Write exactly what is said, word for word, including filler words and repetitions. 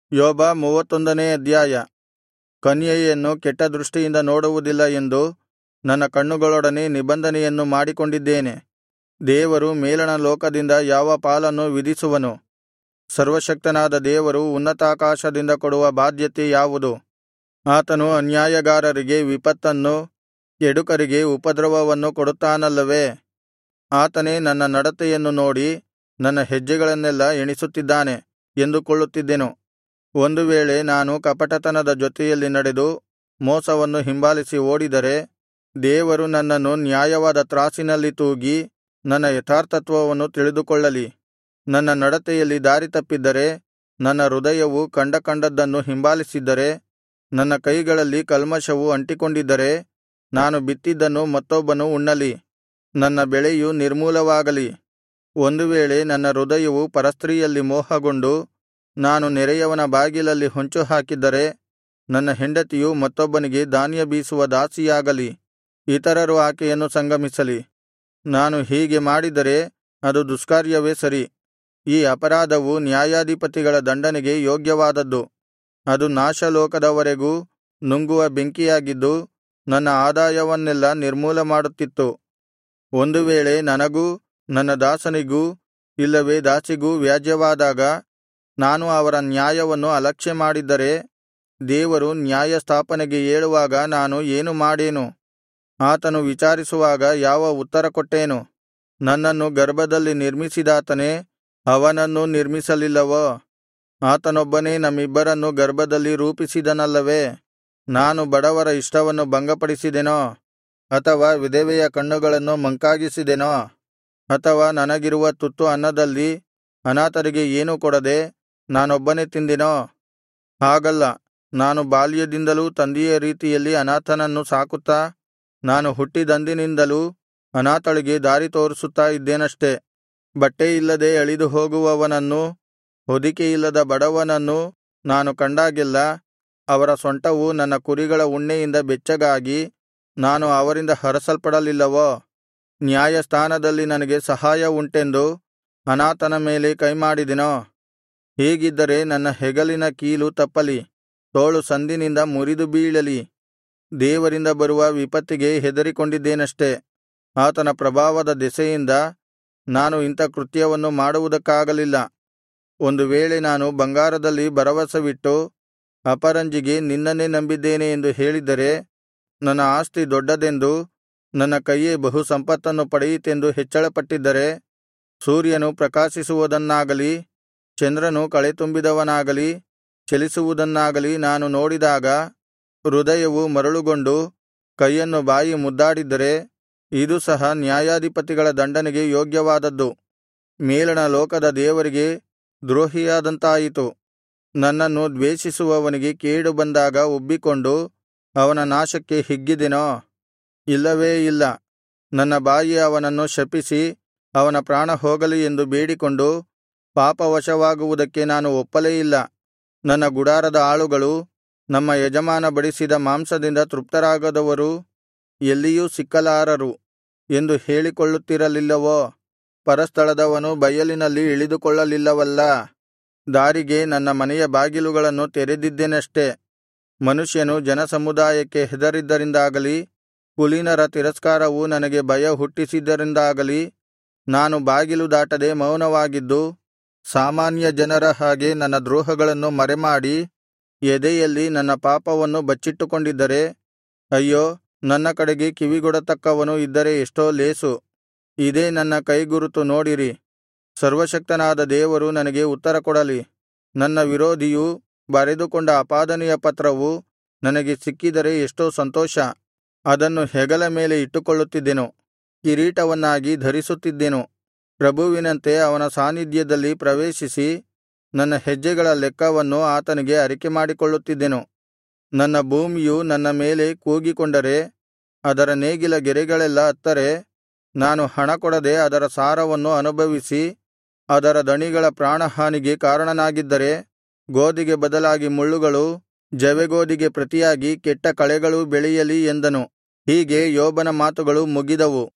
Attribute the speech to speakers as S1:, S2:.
S1: ಯೋಬ ಮೂವತ್ತೊಂದನೇ ಅಧ್ಯಾಯ. ಕನ್ಯೆಯನ್ನು ಕೆಟ್ಟ ದೃಷ್ಟಿಯಿಂದ ನೋಡುವುದಿಲ್ಲ ಎಂದು ನನ್ನ ಕಣ್ಣುಗಳೊಡನೆ ನಿಬಂಧನೆಯನ್ನು ಮಾಡಿಕೊಂಡಿದ್ದೇನೆ. ದೇವರು ಮೇಲಣ ಲೋಕದಿಂದ ಯಾವ ಪಾಲನ್ನು ವಿಧಿಸುವನು? ಸರ್ವಶಕ್ತನಾದ ದೇವರು ಉನ್ನತಾಕಾಶದಿಂದ ಕೊಡುವ ಬಾಧ್ಯತೆ ಯಾವುದು? ಆತನು ಅನ್ಯಾಯಗಾರರಿಗೆ ವಿಪತ್ತನ್ನೂ ಕೆಡುಕರಿಗೆ ಉಪದ್ರವವನ್ನು ಕೊಡುತ್ತಾನಲ್ಲವೇ? ಆತನೇ ನನ್ನ ನಡತೆಯನ್ನು ನೋಡಿ ನನ್ನ ಹೆಜ್ಜೆಗಳನ್ನೆಲ್ಲಾ ಎಣಿಸುತ್ತಿದ್ದಾನೆ ಎಂದುಕೊಳ್ಳುತ್ತಿದ್ದೆನು. ಒಂದು ವೇಳೆ ನಾನು ಕಪಟತನದ ಜೊತೆಯಲ್ಲಿ ನಡೆದು ಮೋಸವನ್ನು ಹಿಂಬಾಲಿಸಿ ಓಡಿದರೆ, ದೇವರು ನನ್ನನ್ನು ನ್ಯಾಯವಾದ ತ್ರಾಸಿನಲ್ಲಿ ತೂಗಿ ನನ್ನ ಯಥಾರ್ಥತ್ವವನ್ನು ತಿಳಿದುಕೊಳ್ಳಲಿ. ನನ್ನ ನಡತೆಯಲ್ಲಿ ದಾರಿ ತಪ್ಪಿದ್ದರೆ, ನನ್ನ ಹೃದಯವು ಕಂಡ ಕಂಡದ್ದನ್ನು ಹಿಂಬಾಲಿಸಿದ್ದರೆ, ನನ್ನ ಕೈಗಳಲ್ಲಿ ಕಲ್ಮಷವು ಅಂಟಿಕೊಂಡಿದ್ದರೆ, ನಾನು ಬಿತ್ತಿದ್ದನ್ನು ಮತ್ತೊಬ್ಬನು ಉಣ್ಣಲಿ, ನನ್ನ ಬೆಳೆಯು ನಿರ್ಮೂಲವಾಗಲಿ. ಒಂದು ವೇಳೆ ನನ್ನ ಹೃದಯವು ಪರಸ್ತ್ರೀಯಲ್ಲಿ ಮೋಹಗೊಂಡು ನಾನು ನೆರೆಯವನ ಬಾಗಿಲಲ್ಲಿ ಹೊಂಚು ಹಾಕಿದ್ದರೆ, ನನ್ನ ಹೆಂಡತಿಯು ಮತ್ತೊಬ್ಬನಿಗೆ ಧಾನ್ಯ ಬೀಸುವ ದಾಸಿಯಾಗಲಿ, ಇತರರು ಆಕೆಯನ್ನು ಸಂಗಮಿಸಲಿ. ನಾನು ಹೀಗೆ ಮಾಡಿದರೆ ಅದು ದುಷ್ಕಾರ್ಯವೇ ಸರಿ. ಈ ಅಪರಾಧವು ನ್ಯಾಯಾಧಿಪತಿಗಳ ದಂಡನೆಗೆ ಯೋಗ್ಯವಾದದ್ದು. ಅದು ನಾಶಲೋಕದವರೆಗೂ ನುಂಗುವ ಬೆಂಕಿಯಾಗಿದ್ದು ನನ್ನ ಆದಾಯವನ್ನೆಲ್ಲಾ ನಿರ್ಮೂಲ ಮಾಡುತ್ತಿತ್ತು. ಒಂದು ವೇಳೆ ನನಗೂ ನನ್ನ ದಾಸನಿಗೂ ಇಲ್ಲವೇ ದಾಸಿಗೂ ವ್ಯಾಜ್ಯವಾದಾಗ ನಾನು ಅವರ ನ್ಯಾಯವನ್ನು ಅಲಕ್ಷ್ಯ ಮಾಡಿದ್ದರೆ, ದೇವರು ನ್ಯಾಯಸ್ಥಾಪನೆಗೆ ಏಳುವಾಗ ನಾನು ಏನು ಮಾಡೇನು? ಆತನು ವಿಚಾರಿಸುವಾಗ ಯಾವ ಉತ್ತರ ಕೊಟ್ಟೇನು? ನನ್ನನ್ನು ಗರ್ಭದಲ್ಲಿ ನಿರ್ಮಿಸಿದಾತನೇ ಅವನನ್ನೂ ನಿರ್ಮಿಸಲಿಲ್ಲವೋ? ಆತನೊಬ್ಬನೇ ನಮ್ಮಿಬ್ಬರನ್ನು ಗರ್ಭದಲ್ಲಿ ರೂಪಿಸಿದನಲ್ಲವೇ? ನಾನು ಬಡವರ ಇಷ್ಟವನ್ನು ಭಂಗಪಡಿಸಿದೆನೋ? ಅಥವಾ ವಿಧವೆಯ ಕಣ್ಣುಗಳನ್ನು ಮಂಕಾಗಿಸಿದೆನೋ? ಅಥವಾ ನನಗಿರುವ ತುತ್ತು ಅನ್ನದಲ್ಲಿ ಅನಾಥರಿಗೆ ಏನೂ ಕೊಡದೆ ನಾನೊಬ್ಬನೇ ತಿಂದೆನೋ? ಹಾಗಲ್ಲ. ನಾನು ಬಾಲ್ಯದಿಂದಲೂ ತಂದೆಯ ರೀತಿಯಲ್ಲಿ ಅನಾಥನನ್ನು ಸಾಕುತ್ತಾ, ನಾನು ಹುಟ್ಟಿದಂದಿನಿಂದಲೂ ಅನಾಥಳಿಗೆ ದಾರಿ ತೋರಿಸುತ್ತಾ ಇದ್ದೇನಷ್ಟೆ. ಬಟ್ಟೆಯಿಲ್ಲದೆ ಅಳಿದು ಹೋಗುವವನನ್ನೂ ಹೊದಿಕೆಯಿಲ್ಲದ ಬಡವನನ್ನೂ ನಾನು ಕಂಡಾಗೆಲ್ಲಾ ಅವರ ಸೊಂಟವು ನನ್ನ ಕುರಿಗಳ ಉಣ್ಣೆಯಿಂದ ಬೆಚ್ಚಗಾಗಿ ನಾನು ಅವರಿಂದ ಹರಸಲ್ಪಡಲಿಲ್ಲವೋ? ನ್ಯಾಯಸ್ಥಾನದಲ್ಲಿ ನನಗೆ ಸಹಾಯ ಉಂಟೆಂದು ಅನಾಥನ ಮೇಲೆ ಕೈಮಾಡಿದೆನೋ? ಹೀಗಿದ್ದರೆ ನನ್ನ ಹೆಗಲಿನ ಕೀಲು ತಪ್ಪಲಿ, ತೋಳು ಸಂದಿನಿಂದ ಮುರಿದು ಬೀಳಲಿ. ದೇವರಿಂದ ಬರುವ ವಿಪತ್ತಿಗೆ ಹೆದರಿಕೊಂಡಿದ್ದೇನಷ್ಟೆ. ಆತನ ಪ್ರಭಾವದ ದೆಸೆಯಿಂದ ನಾನು ಇಂಥ ಕೃತ್ಯವನ್ನು ಮಾಡುವುದಕ್ಕಾಗಲಿಲ್ಲ. ಒಂದು ವೇಳೆ ನಾನು ಬಂಗಾರದಲ್ಲಿ ಭರವಸವಿಟ್ಟು ಅಪರಂಜಿಗೆ ನಿನ್ನನ್ನೇ ನಂಬಿದ್ದೇನೆ ಎಂದು ಹೇಳಿದ್ದರೆ, ನನ್ನ ಆಸ್ತಿ ದೊಡ್ಡದೆಂದು ನನ್ನ ಕೈಯೇ ಬಹು ಸಂಪತ್ತನ್ನು ಪಡೆಯಿತೆಂದು ಹೆಚ್ಚಳಪಟ್ಟಿದ್ದರೆ, ಸೂರ್ಯನು ಪ್ರಕಾಶಿಸುವುದನ್ನಾಗಲಿ ಚಂದ್ರನು ಕಳೆತುಂಬಿದವನಾಗಲಿ ಚಲಿಸುವುದನ್ನಾಗಲಿ ನಾನು ನೋಡಿದಾಗ ಹೃದಯವು ಮರುಳುಗೊಂಡು ಕೈಯನ್ನು ಬಾಯಿ ಮುದ್ದಾಡಿದ್ದರೆ, ಇದು ಸಹ ನ್ಯಾಯಾಧಿಪತಿಗಳ ದಂಡನೆಗೆ ಯೋಗ್ಯವಾದದ್ದು. ಮೇಲಣ ಲೋಕದ ದೇವರಿಗೆ ದ್ರೋಹಿಯಾದಂತಾಯಿತು. ನನ್ನನ್ನು ದ್ವೇಷಿಸುವವನಿಗೆ ಕೇಡು ಬಂದಾಗ ಉಬ್ಬಿಕೊಂಡು ಅವನ ನಾಶಕ್ಕೆ ಹಿಗ್ಗಿದೆನೋ? ಇಲ್ಲವೇ ಇಲ್ಲ. ನನ್ನ ಬಾಯಿ ಅವನನ್ನು ಶಪಿಸಿ ಅವನ ಪ್ರಾಣ ಹೋಗಲಿ ಎಂದು ಬೇಡಿಕೊಂಡು ಪಾಪವಶವಾಗುವುದಕ್ಕೆ ನಾನು ಒಪ್ಪಲೇ ಇಲ್ಲ. ನನ್ನ ಗುಡಾರದ ಆಳುಗಳು, ನಮ್ಮ ಯಜಮಾನ ಬಡಿಸಿದ ಮಾಂಸದಿಂದ ತೃಪ್ತರಾಗದವರು ಎಲ್ಲಿಯೂ ಸಿಕ್ಕಲಾರರು ಎಂದು ಹೇಳಿಕೊಳ್ಳುತ್ತಿರಲಿಲ್ಲವೋ? ಪರಸ್ಥಳದವನು ಬಯಲಿನಲ್ಲಿ ಇಳಿದುಕೊಳ್ಳಲಿಲ್ಲವಲ್ಲಾ? ದಾರಿಗೆ ನನ್ನ ಮನೆಯ ಬಾಗಿಲುಗಳನ್ನು ತೆರೆದಿದ್ದೆನಷ್ಟೆ. ಮನುಷ್ಯನು ಜನಸಮುದಾಯಕ್ಕೆ ಹೆದರಿದ್ದರಿಂದಾಗಲಿ ಕುಲೀನರ ತಿರಸ್ಕಾರವು ನನಗೆ ಭಯ ಹುಟ್ಟಿಸಿದ್ದರಿಂದಾಗಲಿ ನಾನು ಬಾಗಿಲು ದಾಟದೆ ಮೌನವಾಗಿದ್ದು, ಸಾಮಾನ್ಯ ಜನರ ಹಾಗೆ ನನ್ನ ದ್ರೋಹಗಳನ್ನು ಮರೆಮಾಡಿ ಎದೆಯಲ್ಲಿ ನನ್ನ ಪಾಪವನ್ನು ಬಚ್ಚಿಟ್ಟುಕೊಂಡಿದ್ದರೆ, ಅಯ್ಯೋ, ನನ್ನ ಕಡೆಗೆ ಕಿವಿಗೊಡತಕ್ಕವನು ಇದ್ದರೆ ಎಷ್ಟೋ ಲೇಸು. ಇದೇ ನನ್ನ ಕೈಗುರುತು ನೋಡಿರಿ. ಸರ್ವಶಕ್ತನಾದ ದೇವರು ನನಗೆ ಉತ್ತರ ಕೊಡಲಿ. ನನ್ನ ವಿರೋಧಿಯು ಬರೆದುಕೊಂಡ ಅಪಾದನೆಯ ಪತ್ರವು ನನಗೆ ಸಿಕ್ಕಿದರೆ ಎಷ್ಟೋ ಸಂತೋಷ. ಅದನ್ನು ಹೆಗಲ ಮೇಲೆ ಇಟ್ಟುಕೊಳ್ಳುತ್ತಿದ್ದೆನು, ಕಿರೀಟವನ್ನಾಗಿ ಧರಿಸುತ್ತಿದ್ದೆನು. ಪ್ರಭುವಿನಂತೆ ಅವನ ಸಾನ್ನಿಧ್ಯದಲ್ಲಿ ಪ್ರವೇಶಿಸಿ ನನ್ನ ಹೆಜ್ಜೆಗಳ ಲೆಕ್ಕವನ್ನು ಆತನಿಗೆ ಅರಿಕೆಮಾಡಿಕೊಳ್ಳುತ್ತಿದ್ದೆನು. ನನ್ನ ಭೂಮಿಯು ನನ್ನ ಮೇಲೆ ಕೂಗಿಕೊಂಡರೆ, ಅದರ ನೇಗಿಲ ಗೆರೆಗಳೆಲ್ಲಾ ಅತ್ತರೆ, ನಾನು ಹಣ ಕೊಡದೆ ಅದರ ಸಾರವನ್ನು ಅನುಭವಿಸಿ ಅದರ ದಣಿಗಳ ಪ್ರಾಣಹಾನಿಗೆ ಕಾರಣನಾಗಿದ್ದರೆ, ಗೋದಿಗೆ ಬದಲಾಗಿ ಮುಳ್ಳುಗಳು, ಜವೆಗೋದಿಗೆ ಪ್ರತಿಯಾಗಿ ಕೆಟ್ಟ ಕಳೆಗಳೂ ಬೆಳೆಯಲಿ ಎಂದನು. ಹೀಗೆ ಯೋಬನ ಮಾತುಗಳು ಮುಗಿದವು.